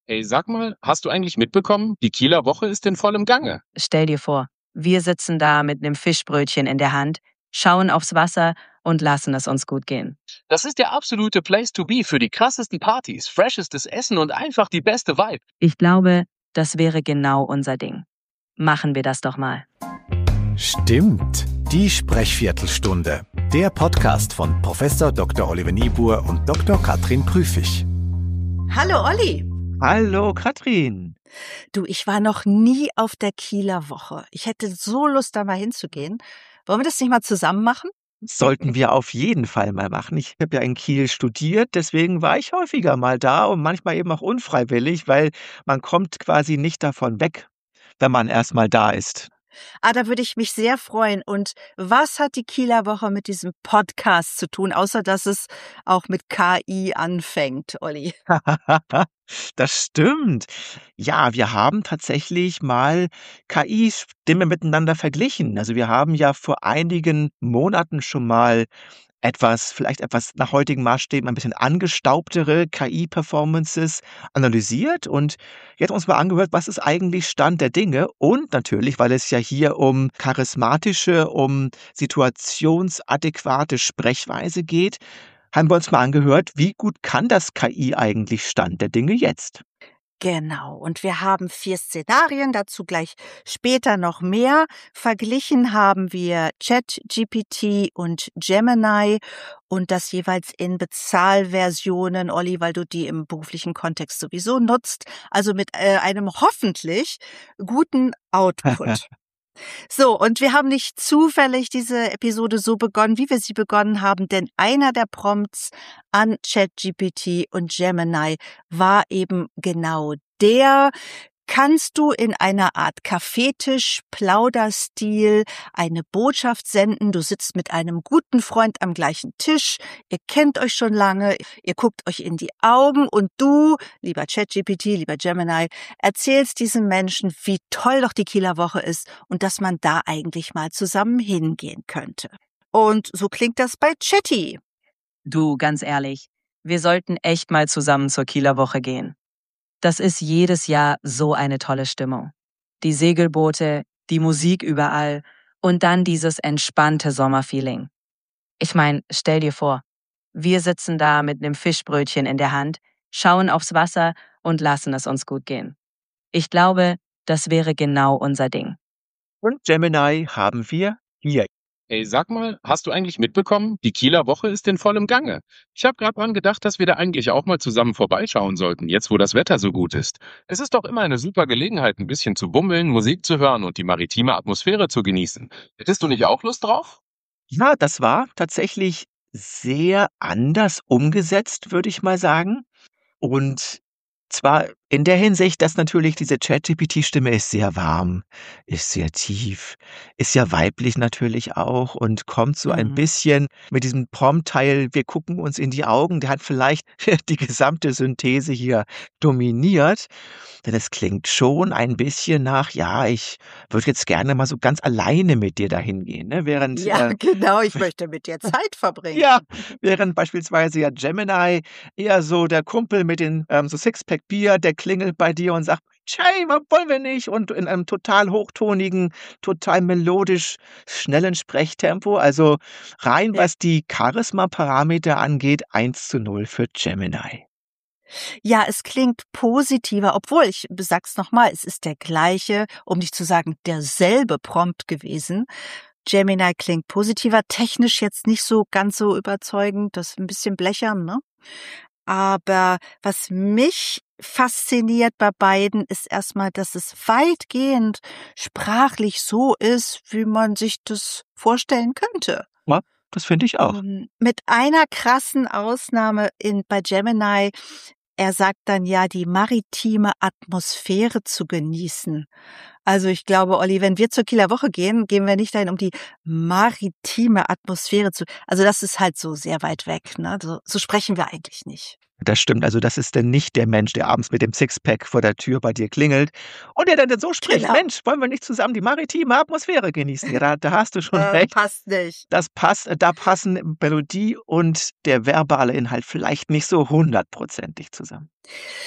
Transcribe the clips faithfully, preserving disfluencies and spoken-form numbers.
Hey, sag mal, hast du eigentlich mitbekommen, die Kieler Woche ist in vollem Gange. Stell dir vor, wir sitzen da mit nem Fischbrötchen in der Hand, schauen aufs Wasser und lassen es uns gut gehen. Das ist der absolute Place to be für die krassesten Partys, freshestes Essen und einfach die beste Vibe. Ich glaube, das wäre genau unser Ding. Machen wir das doch mal. Stimmt, die Sprechviertelstunde. Der Podcast von Professor Doktor Oliver Niebuhr und Doktor Katrin Prüfig. Hallo Olli. Hallo Katrin. Du, ich war noch nie auf der Kieler Woche. Ich hätte so Lust, da mal hinzugehen. Wollen wir das nicht mal zusammen machen? Sollten wir auf jeden Fall mal machen. Ich habe ja in Kiel studiert, deswegen war ich häufiger mal da und manchmal eben auch unfreiwillig, weil man kommt quasi nicht davon weg, wenn man erst mal da ist. Ah, da würde ich mich sehr freuen. Und was hat die Kieler Woche mit diesem Podcast zu tun, außer dass es auch mit K I anfängt, Olli? Das stimmt. Ja, wir haben tatsächlich mal K I-Stimme miteinander verglichen. Also wir haben ja vor einigen Monaten schon mal etwas, vielleicht etwas nach heutigen Maßstäben ein bisschen angestaubtere K I-Performances analysiert und jetzt uns mal angehört, was ist eigentlich Stand der Dinge und natürlich, weil es ja hier um charismatische, um situationsadäquate Sprechweise geht, haben wir uns mal angehört, wie gut kann das K I eigentlich Stand der Dinge jetzt? Genau. Und wir haben vier Szenarien, dazu gleich später noch mehr. Verglichen haben wir ChatGPT und Gemini und das jeweils in Bezahlversionen, Olli, weil du die im beruflichen Kontext sowieso nutzt. Also mit äh, einem hoffentlich guten Output. So, und wir haben nicht zufällig diese Episode so begonnen, wie wir sie begonnen haben, denn einer der Prompts an ChatGPT und Gemini war eben genau der: Kannst du in einer Art Kaffeetisch-Plauderstil eine Botschaft senden? Du sitzt mit einem guten Freund am gleichen Tisch, ihr kennt euch schon lange, ihr guckt euch in die Augen und du, lieber ChatGPT, lieber Gemini, erzählst diesem Menschen, wie toll doch die Kieler Woche ist und dass man da eigentlich mal zusammen hingehen könnte. Und so klingt das bei Chatty. Du, ganz ehrlich, wir sollten echt mal zusammen zur Kieler Woche gehen. Das ist jedes Jahr so eine tolle Stimmung. Die Segelboote, die Musik überall und dann dieses entspannte Sommerfeeling. Ich meine, stell dir vor, wir sitzen da mit nem Fischbrötchen in der Hand, schauen aufs Wasser und lassen es uns gut gehen. Ich glaube, das wäre genau unser Ding. Und Gemini haben wir hier. Hey, sag mal, hast du eigentlich mitbekommen, die Kieler Woche ist in vollem Gange. Ich habe gerade dran gedacht, dass wir da eigentlich auch mal zusammen vorbeischauen sollten, jetzt wo das Wetter so gut ist. Es ist doch immer eine super Gelegenheit, ein bisschen zu bummeln, Musik zu hören und die maritime Atmosphäre zu genießen. Hättest du nicht auch Lust drauf? Ja, das war tatsächlich sehr anders umgesetzt, würde ich mal sagen. Und zwar in der Hinsicht, dass natürlich diese ChatGPT-Stimme ist sehr warm, ist sehr tief, ist ja weiblich natürlich auch und kommt so ein Mhm. bisschen mit diesem Prompt-Teil, wir gucken uns in die Augen, der hat vielleicht die gesamte Synthese hier dominiert. Denn es klingt schon ein bisschen nach, ja, ich würde jetzt gerne mal so ganz alleine mit dir dahin gehen, ne? Während, Ja, äh, genau, ich möchte mit dir Zeit verbringen. ja, während beispielsweise ja Gemini eher so der Kumpel mit den ähm, so Sixpack-Bier, der klingelt bei dir und sagt, hey, was wollen wir nicht? Und in einem total hochtonigen, total melodisch schnellen Sprechtempo. Also rein, Ja. was die Charisma-Parameter angeht, eins zu null für Gemini. Ja, es klingt positiver, obwohl, ich sag's nochmal, es ist der gleiche, um nicht zu sagen derselbe Prompt gewesen. Gemini klingt positiver, technisch jetzt nicht so ganz so überzeugend, das ist ein bisschen blechern, ne? Aber was mich fasziniert bei beiden, ist erstmal, dass es weitgehend sprachlich so ist, wie man sich das vorstellen könnte. Ja, das finde ich auch. Ähm, mit einer krassen Ausnahme in bei Gemini. Er sagt dann ja, die maritime Atmosphäre zu genießen. Also ich glaube, Olli, wenn wir zur Kieler Woche gehen, gehen wir nicht dahin, um die maritime Atmosphäre zu. Also das ist halt so sehr weit weg, ne? So, so sprechen wir eigentlich nicht. Das stimmt, also das ist dann nicht der Mensch, der abends mit dem Sixpack vor der Tür bei dir klingelt und der dann so spricht, Genau. Mensch, wollen wir nicht zusammen die maritime Atmosphäre genießen? Ja, da, da hast du schon Äh, recht. passt nicht. Das passt, da passen Melodie und der verbale Inhalt vielleicht nicht so hundertprozentig zusammen.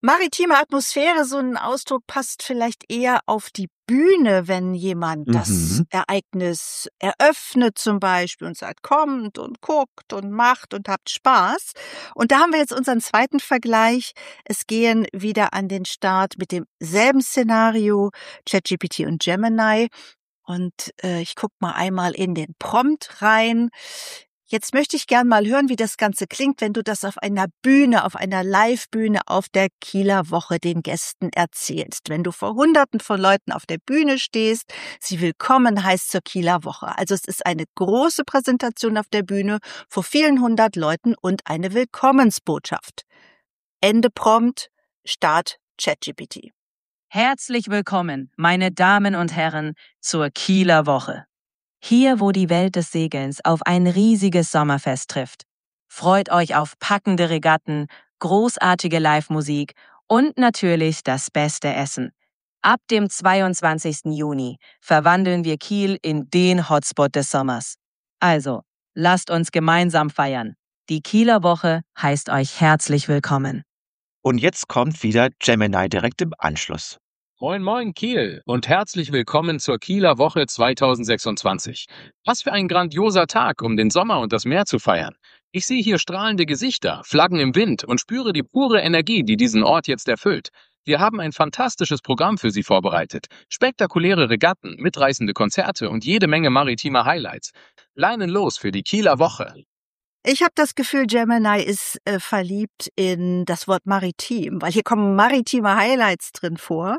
Maritime Atmosphäre, so ein Ausdruck passt vielleicht eher auf die Bühne, wenn jemand das Mhm. Ereignis eröffnet zum Beispiel und sagt, kommt und guckt und macht und habt Spaß. Und da haben wir jetzt unseren zweiten Vergleich. Es gehen wieder an den Start mit demselben Szenario, ChatGPT und Gemini. Und äh, ich guck mal einmal in den Prompt rein. Jetzt möchte ich gern mal hören, wie das Ganze klingt, wenn du das auf einer Bühne, auf einer Live-Bühne auf der Kieler Woche den Gästen erzählst. Wenn du vor Hunderten von Leuten auf der Bühne stehst, sie willkommen heißt zur Kieler Woche. Also es ist eine große Präsentation auf der Bühne vor vielen hundert Leuten und eine Willkommensbotschaft. Ende Prompt, Start ChatGPT. Herzlich willkommen, meine Damen und Herren, zur Kieler Woche. Hier, wo die Welt des Segelns auf ein riesiges Sommerfest trifft. Freut euch auf packende Regatten, großartige Live-Musik und natürlich das beste Essen. Ab dem zweiundzwanzigsten Juni verwandeln wir Kiel in den Hotspot des Sommers. Also, lasst uns gemeinsam feiern. Die Kieler Woche heißt euch herzlich willkommen. Und jetzt kommt wieder Gemini direkt im Anschluss. Moin Moin Kiel und herzlich willkommen zur Kieler Woche zweitausendsechsundzwanzig. Was für ein grandioser Tag, um den Sommer und das Meer zu feiern. Ich sehe hier strahlende Gesichter, Flaggen im Wind und spüre die pure Energie, die diesen Ort jetzt erfüllt. Wir haben ein fantastisches Programm für Sie vorbereitet. Spektakuläre Regatten, mitreißende Konzerte und jede Menge maritimer Highlights. Leinen los für die Kieler Woche. Ich habe das Gefühl, Gemini ist äh, verliebt in das Wort maritim, weil hier kommen maritime Highlights drin vor.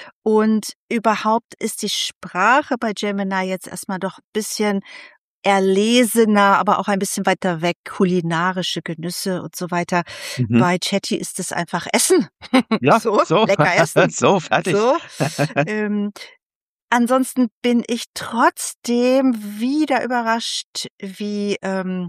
Und überhaupt ist die Sprache bei Gemini jetzt erstmal doch ein bisschen erlesener, aber auch ein bisschen weiter weg, kulinarische Genüsse und so weiter. Mhm. Bei Chatty ist es einfach Essen. Ja, so, so. lecker essen. So, fertig. So. ähm, ansonsten bin ich trotzdem wieder überrascht, wie ähm,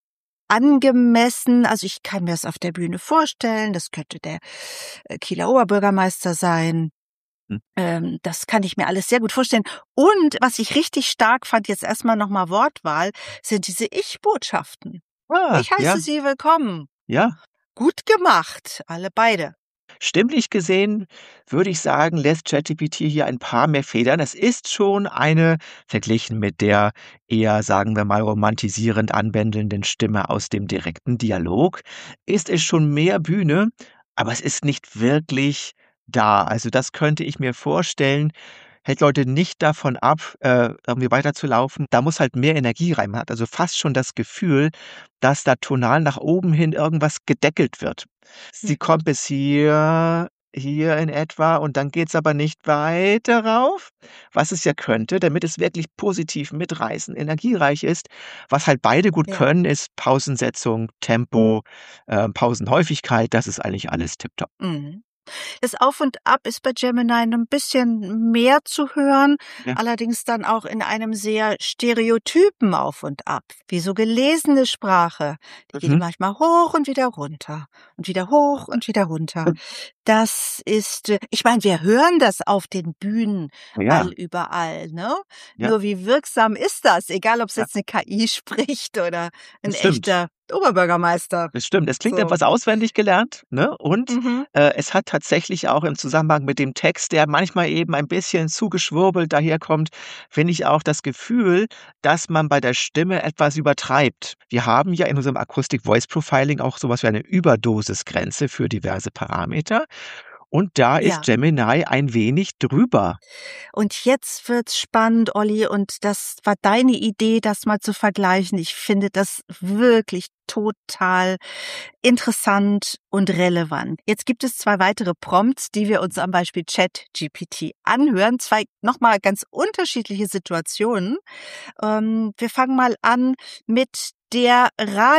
angemessen, also ich kann mir das auf der Bühne vorstellen, das könnte der äh, Kieler Oberbürgermeister sein. Hm. Ähm, das kann ich mir alles sehr gut vorstellen. Und was ich richtig stark fand, jetzt erstmal nochmal Wortwahl, sind diese Ich-Botschaften. Ah, Ich heiße ja, Sie willkommen. ja. Gut gemacht, alle beide. Stimmlich gesehen würde ich sagen, lässt ChatGPT hier ein paar mehr Federn. Es ist schon eine, verglichen mit der eher, sagen wir mal, romantisierend anwendelnden Stimme aus dem direkten Dialog, ist es schon mehr Bühne, aber es ist nicht wirklich da. Also das könnte ich mir vorstellen, hält Leute nicht davon ab, äh, irgendwie weiterzulaufen. Da muss halt mehr Energie rein. Man hat also fast schon das Gefühl, dass da tonal nach oben hin irgendwas gedeckelt wird. Sie Mhm. kommt bis hier, hier in etwa und dann geht's aber nicht weiter rauf, was es ja könnte, damit es wirklich positiv mitreißend, energiereich ist. Was halt beide gut Ja. können, ist Pausensetzung, Tempo, äh, Pausenhäufigkeit, das ist eigentlich alles tipptopp. Mhm. Das Auf und Ab ist bei Gemini ein bisschen mehr zu hören, Ja. allerdings dann auch in einem sehr stereotypen Auf und Ab, wie so gelesene Sprache. Die geht Mhm. manchmal hoch und wieder runter und wieder hoch und wieder runter. Das ist, äh, ich meine, wir hören das auf den Bühnen Ja, all überall, ne? ja, Nur wie wirksam ist das? Egal, ob es ja, jetzt eine K I spricht oder ein das stimmt. echter Oberbürgermeister. Das stimmt. Es klingt So. etwas auswendig gelernt, ne? Und, Mhm. äh, es hat tatsächlich auch im Zusammenhang mit dem Text, der manchmal eben ein bisschen zu geschwurbelt daherkommt, finde ich auch das Gefühl, dass man bei der Stimme etwas übertreibt. Wir haben ja in unserem Acoustic Voice Profiling auch so was wie eine Überdosisgrenze für diverse Parameter. Und da ist Ja. Gemini ein wenig drüber. Und jetzt wird's spannend, Olli, und das war deine Idee, das mal zu vergleichen. Ich finde das wirklich total interessant und relevant. Jetzt gibt es zwei weitere Prompts, die wir uns am Beispiel ChatGPT anhören. Zwei nochmal ganz unterschiedliche Situationen. Ähm, wir fangen mal an mit der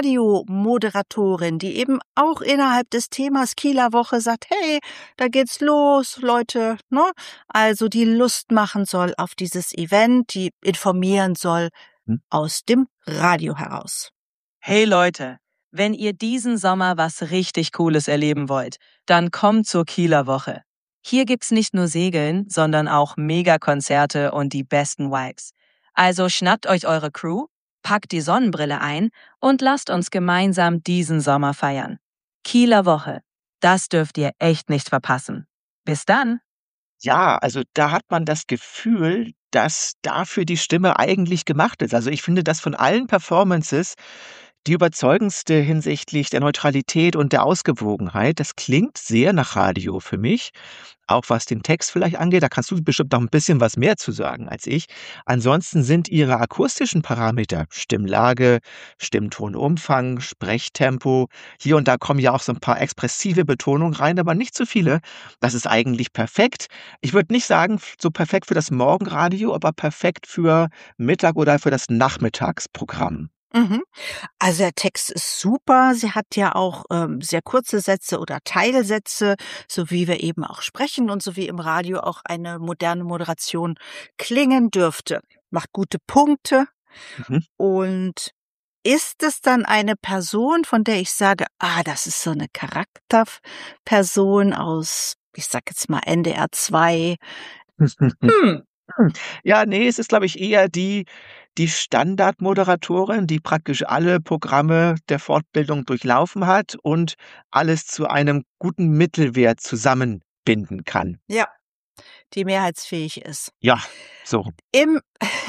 Radiomoderatorin, die eben auch innerhalb des Themas Kieler Woche sagt, hey, da geht's los, Leute, ne? Also die Lust machen soll auf dieses Event, die informieren soll Hm? aus dem Radio heraus. Hey Leute, wenn ihr diesen Sommer was richtig Cooles erleben wollt, dann kommt zur Kieler Woche. Hier gibt's nicht nur Segeln, sondern auch Megakonzerte und die besten Vibes. Also schnappt euch eure Crew, packt die Sonnenbrille ein und lasst uns gemeinsam diesen Sommer feiern. Kieler Woche. Das dürft ihr echt nicht verpassen. Bis dann! Ja, also da hat man das Gefühl, dass dafür die Stimme eigentlich gemacht ist. Also ich finde das von allen Performances die überzeugendste hinsichtlich der Neutralität und der Ausgewogenheit. Das klingt sehr nach Radio für mich, auch was den Text vielleicht angeht. Da kannst du bestimmt noch ein bisschen was mehr zu sagen als ich. Ansonsten sind ihre akustischen Parameter, Stimmlage, Stimmtonumfang, Sprechtempo, hier und da kommen ja auch so ein paar expressive Betonungen rein, aber nicht zu viele. Das ist eigentlich perfekt. Ich würde nicht sagen, f so perfekt für das Morgenradio, aber perfekt für Mittag oder für das Nachmittagsprogramm. Mhm. Also der Text ist super. Sie hat ja auch ähm, sehr kurze Sätze oder Teilsätze, so wie wir eben auch sprechen und so wie im Radio auch eine moderne Moderation klingen dürfte. Macht gute Punkte. Mhm. Und ist es dann eine Person, von der ich sage, ah, das ist so eine Charakterperson aus, ich sag jetzt mal N D R zwei? Hm. Ja, ne, es ist, glaube ich, eher die die Standardmoderatorin, die praktisch alle Programme der Fortbildung durchlaufen hat und alles zu einem guten Mittelwert zusammenbinden kann. Ja, die mehrheitsfähig ist. Ja, so. Im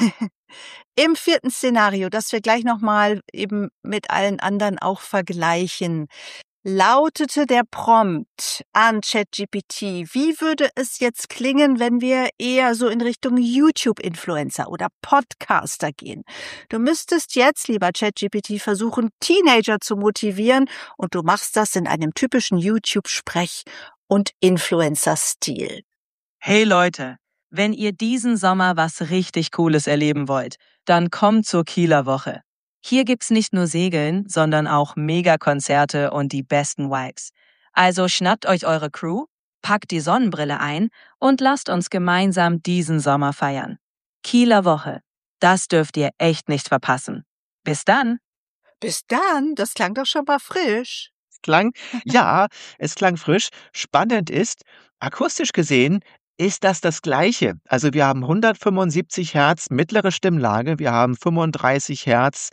Im vierten Szenario, das wir gleich noch mal eben mit allen anderen auch vergleichen, lautete der Prompt an ChatGPT: Wie würde es jetzt klingen, wenn wir eher so in Richtung YouTube-Influencer oder Podcaster gehen? Du müsstest jetzt, lieber ChatGPT, versuchen, Teenager zu motivieren, und du machst das in einem typischen YouTube-Sprech- und Influencer-Stil. Hey Leute, wenn ihr diesen Sommer was richtig Cooles erleben wollt, dann kommt zur Kieler Woche. Hier gibt's nicht nur Segeln, sondern auch Megakonzerte und die besten Vibes. Also schnappt euch eure Crew, packt die Sonnenbrille ein und lasst uns gemeinsam diesen Sommer feiern. Kieler Woche, das dürft ihr echt nicht verpassen. Bis dann! Bis dann, das klang doch schon mal frisch. Es klang ja, es klang frisch. Spannend ist, akustisch gesehen ist das das Gleiche. Also, wir haben hundertfünfundsiebzig Hertz mittlere Stimmlage, wir haben fünfunddreißig Hertz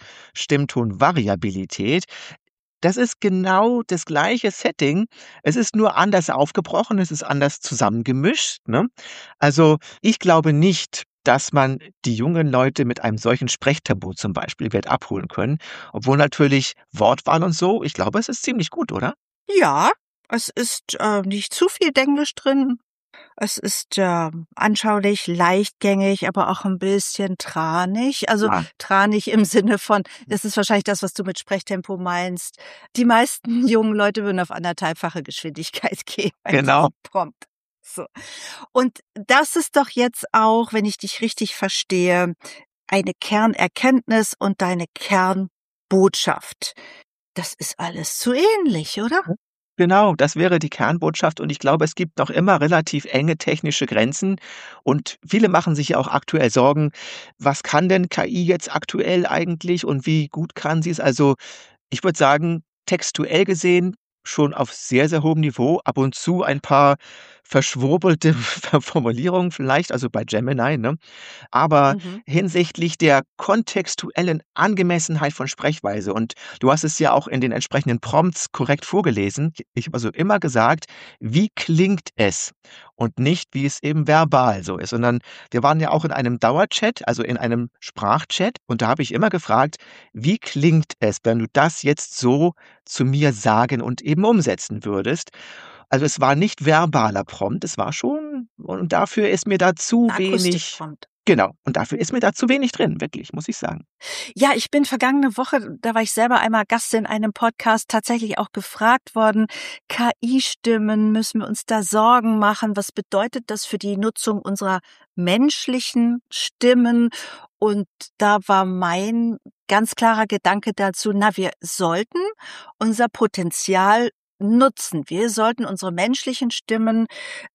Stimmtonvariabilität. Das ist genau das gleiche Setting. Es ist nur anders aufgebrochen, es ist anders zusammengemischt, ne? Also, ich glaube nicht, dass man die jungen Leute mit einem solchen Sprechtempo zum Beispiel wird abholen können, obwohl natürlich Wortwahl und so, ich glaube, es ist ziemlich gut, oder? Ja, es ist äh, nicht zu viel Denglisch drin. Es ist äh, anschaulich, leichtgängig, aber auch ein bisschen tranig. Also Ja. tranig im Sinne von, das ist wahrscheinlich das, was du mit Sprechtempo meinst. Die meisten jungen Leute würden auf anderthalbfache Geschwindigkeit gehen bei Genau. diesem Prompt. So. Und das ist doch jetzt auch, wenn ich dich richtig verstehe, eine Kernerkenntnis und deine Kernbotschaft. Das ist alles zu ähnlich, oder? Genau, das wäre die Kernbotschaft und ich glaube, es gibt noch immer relativ enge technische Grenzen und viele machen sich ja auch aktuell Sorgen, was kann denn K I jetzt aktuell eigentlich und wie gut kann sie es? Also, ich würde sagen, textuell gesehen schon auf sehr, sehr hohem Niveau, ab und zu ein paar verschwurbelte Formulierungen vielleicht, also bei Gemini, ne? Aber Mhm. hinsichtlich der kontextuellen Angemessenheit von Sprechweise und du hast es ja auch in den entsprechenden Prompts korrekt vorgelesen. Ich habe also immer gesagt: „Wie klingt es?“ und nicht, wie es eben verbal so ist, sondern wir waren ja auch in einem Dauerchat, also in einem Sprachchat und da habe ich immer gefragt: „Wie klingt es, wenn du das jetzt so zu mir sagen und eben umsetzen würdest?“ Also, es war nicht verbaler Prompt, es war schon und dafür ist mir da zu Ein wenig Akustikprompt. genau, und dafür ist mir da zu wenig drin, wirklich, muss ich sagen. Ja, ich bin vergangene Woche, da war ich selber einmal Gast in einem Podcast, tatsächlich auch gefragt worden, K I-Stimmen, müssen wir uns da Sorgen machen? Was bedeutet das für die Nutzung unserer menschlichen Stimmen? Und da war mein ganz klarer Gedanke dazu, na, wir sollten unser Potenzial nutzen. Wir sollten unsere menschlichen Stimmen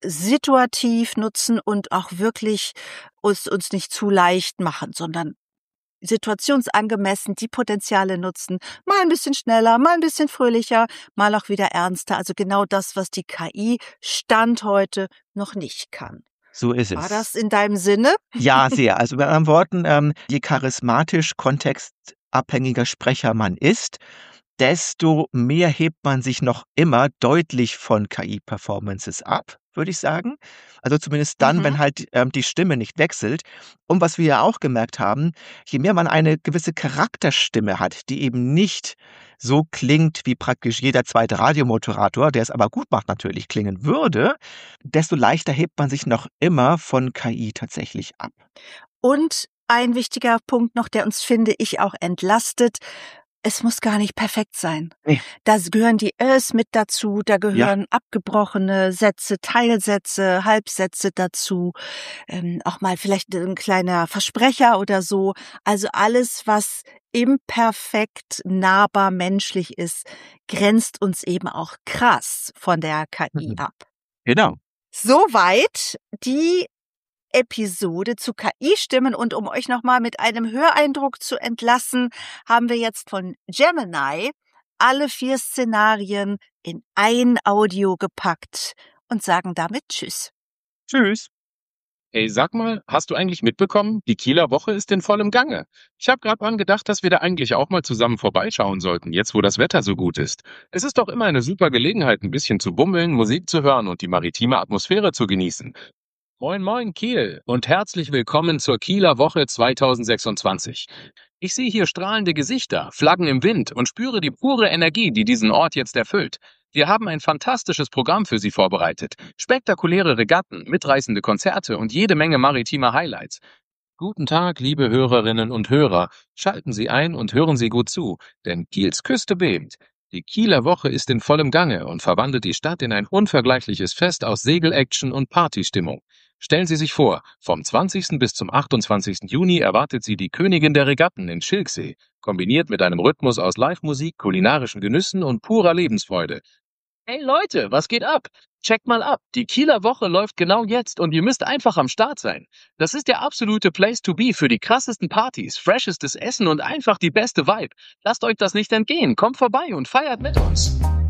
situativ nutzen und auch wirklich uns, uns nicht zu leicht machen, sondern situationsangemessen die Potenziale nutzen. Mal ein bisschen schneller, mal ein bisschen fröhlicher, mal auch wieder ernster. Also genau das, was die K I Stand heute noch nicht kann. So ist War es. das in deinem Sinne? Ja, sehr. Also mit anderen Worten, ähm, je charismatisch kontextabhängiger Sprecher man ist, desto mehr hebt man sich noch immer deutlich von K I-Performances ab, würde ich sagen. Also zumindest dann, Mhm. wenn halt ähm, die Stimme nicht wechselt. Und was wir ja auch gemerkt haben, je mehr man eine gewisse Charakterstimme hat, die eben nicht so klingt, wie praktisch jeder zweite Radiomoderator, der es aber gut macht natürlich, klingen würde, desto leichter hebt man sich noch immer von K I tatsächlich ab. Und ein wichtiger Punkt noch, der uns, finde ich, auch entlastet: Es muss gar nicht perfekt sein. Ne. Da gehören die Ös mit dazu, da Ja. gehören abgebrochene Sätze, Teilsätze, Halbsätze dazu, ähm, auch mal vielleicht ein kleiner Versprecher oder so. Also alles, was imperfekt, nahbar menschlich ist, grenzt uns eben auch krass von der K I Mhm. ab. Genau. Soweit die Episode zu K I-Stimmen, und um euch nochmal mit einem Höreindruck zu entlassen, haben wir jetzt von Gemini alle vier Szenarien in ein Audio gepackt und sagen damit Tschüss. Tschüss. Hey, sag mal, hast du eigentlich mitbekommen, die Kieler Woche ist in vollem Gange. Ich habe gerade dran gedacht, dass wir da eigentlich auch mal zusammen vorbeischauen sollten, jetzt wo das Wetter so gut ist. Es ist doch immer eine super Gelegenheit, ein bisschen zu bummeln, Musik zu hören und die maritime Atmosphäre zu genießen. Moin, moin, Kiel und herzlich willkommen zur Kieler Woche zweitausendsechsundzwanzig. Ich sehe hier strahlende Gesichter, Flaggen im Wind und spüre die pure Energie, die diesen Ort jetzt erfüllt. Wir haben ein fantastisches Programm für Sie vorbereitet. Spektakuläre Regatten, mitreißende Konzerte und jede Menge maritimer Highlights. Guten Tag, liebe Hörerinnen und Hörer. Schalten Sie ein und hören Sie gut zu, denn Kiels Küste bebt. Die Kieler Woche ist in vollem Gange und verwandelt die Stadt in ein unvergleichliches Fest aus Segelaction und Partystimmung. Stellen Sie sich vor, vom zwanzigsten bis zum achtundzwanzigsten Juni erwartet Sie die Königin der Regatten in Schilksee, kombiniert mit einem Rhythmus aus Live-Musik, kulinarischen Genüssen und purer Lebensfreude. Hey Leute, was geht ab? Checkt mal ab, die Kieler Woche läuft genau jetzt und ihr müsst einfach am Start sein. Das ist der absolute Place to be für die krassesten Partys, freshestes Essen und einfach die beste Vibe. Lasst euch das nicht entgehen, kommt vorbei und feiert mit uns.